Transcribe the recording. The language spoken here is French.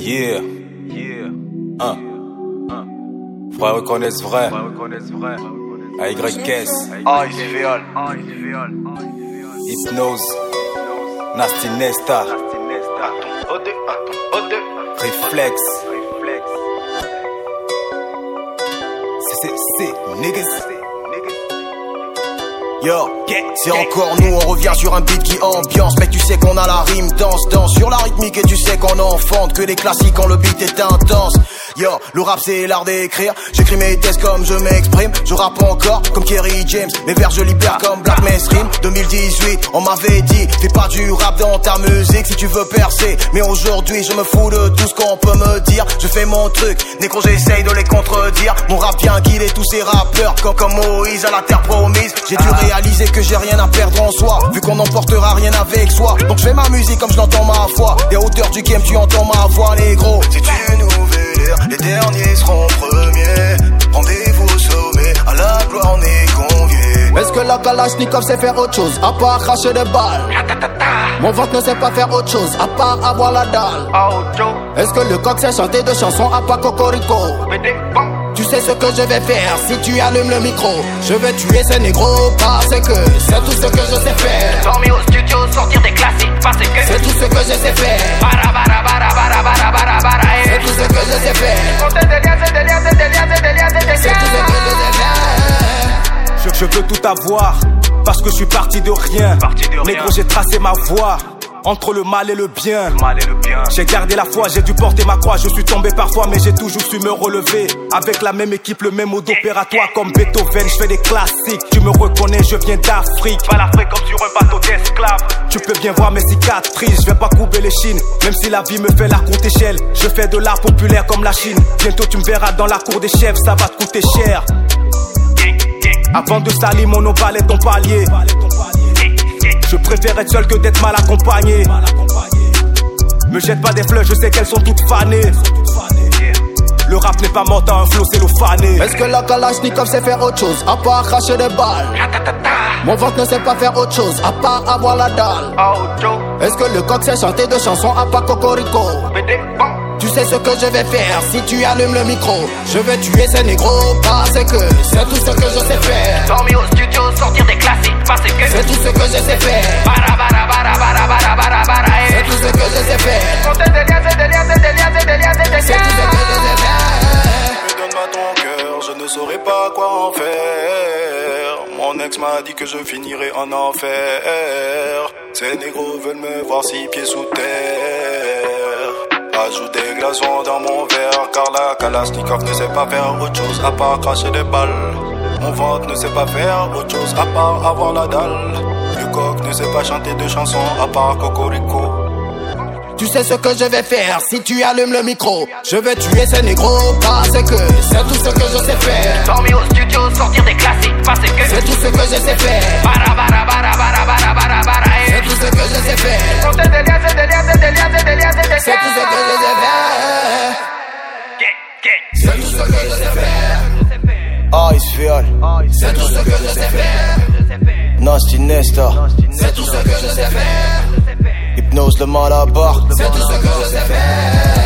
Yeah. Frère reconnaissent vrai. AYS. Hypnose. Nasty Nesta. Reflex. C'est niggas. Yo, c'est encore nous, on revient sur un beat qui ambiance. Mec, tu sais qu'on a la rime, danse sur la rythmique. Et tu sais qu'on enfante que des classiques quand le beat est intense. Yo, le rap c'est l'art d'écrire. J'écris mes thèses comme je m'exprime. Je rappe encore comme Kerry James. Mes vers je libère comme Black Mainstream. 2018, on m'avait dit fais pas du rap dans ta musique si tu veux percer. Mais aujourd'hui je me fous de tout ce qu'on peut me dire. Je fais mon truc, négro j'essaye de les contredire. Mon rap vient guider tous ces rappeurs comme Moïse à la terre promise. J'ai dû réaliser que j'ai rien à perdre en soi, vu qu'on n'emportera rien avec soi. Donc je fais ma musique comme je l'entends ma foi. Des hauteurs du game tu entends ma voix négro. C'est une nouvelle ère, les derniers seront premiers. Rendez-vous au sommet, à la gloire on est conviés. Est-ce que la Kalachnikov sait faire autre chose, à part cracher des balles? Mon ventre ne sait pas faire autre chose, à part avoir la dalle. Est-ce que le coq sait chanter de chansons, à part Cocorico? Tu sais ce que je vais faire si tu allumes le micro. Je vais tuer ces négros parce que c'est tout ce que je sais faire. Dormir au studio, sortir des classiques parce que c'est tout ce que je sais faire. C'est tout ce que je sais faire. Compter des liens, c'est des liens, c'est des liens, c'est des liens, c'est des liens. C'est tout ce que je sais faire. Je veux tout avoir parce que je suis parti de rien. Négro, j'ai tracé ma voie entre le mal et le bien. J'ai gardé la foi, j'ai dû porter ma croix. Je suis tombé parfois mais j'ai toujours su me relever. Avec la même équipe, le même mode opératoire. Comme Beethoven, je fais des classiques. Tu me reconnais, je viens d'Afrique. Pas l'Afrique comme sur un bateau d'esclaves. Tu peux bien voir mes cicatrices, je vais pas couper les chines. Même si la vie me fait la courte échelle, je fais de l'art populaire comme la Chine. Bientôt tu me verras dans la cour des chefs, ça va te coûter cher. Avant de salir mon opale et ton palier. Je préfère être seul que d'être mal accompagné. Me jette pas des fleurs, je sais qu'elles sont toutes fanées. Le rap n'est pas mort, t'as un flow, c'est le fané. Est-ce que la Kalachnikov sait faire autre chose, à part cracher des balles? Mon ventre ne sait pas faire autre chose, à part avoir la dalle. Est-ce que le coq sait chanter de chansons, à part Cocorico? Tu sais ce que je vais faire si tu allumes le micro. Je vais tuer ces négros parce que c'est tout ce que je sais faire. Dormir au studio, sortir des classiques parce que c'est tout ce que je sais faire. C'est tout ce que je sais faire. Compter des liens, c'est des liens, c'est des liens, c'est des liens, c'est des liens. C'est tout ce que je sais faire. Mais donne-moi ton cœur, je ne saurais pas quoi en faire. Mon ex m'a dit que je finirais en enfer. Ces négros veulent me voir 6 pieds sous terre. Ajoute des glaçons dans mon verre, car la Kalachnikov ne sait pas faire autre chose à part cracher des balles. Mon ventre ne sait pas faire autre chose à part avoir la dalle. Le coq ne sait pas chanter de chansons à part Cocorico. Tu sais ce que je vais faire si tu allumes le micro. Je vais tuer ces négros parce que c'est tout ce que je sais faire. Dormir au studio, sortir des classiques parce que c'est tout ce que je sais faire. C'est tout ce que je sais faire. Compter des liens, c'est des liens, c'est des liens, c'est des liens, c'est des liens. C'est tout ce que je sais faire. C'est tout ce que je sais faire. Ice Viol. C'est tout ce que je sais faire. Nasty Nesta. C'est tout ce que je sais faire. Hypnose le mal à barre. C'est tout ce que je sais faire.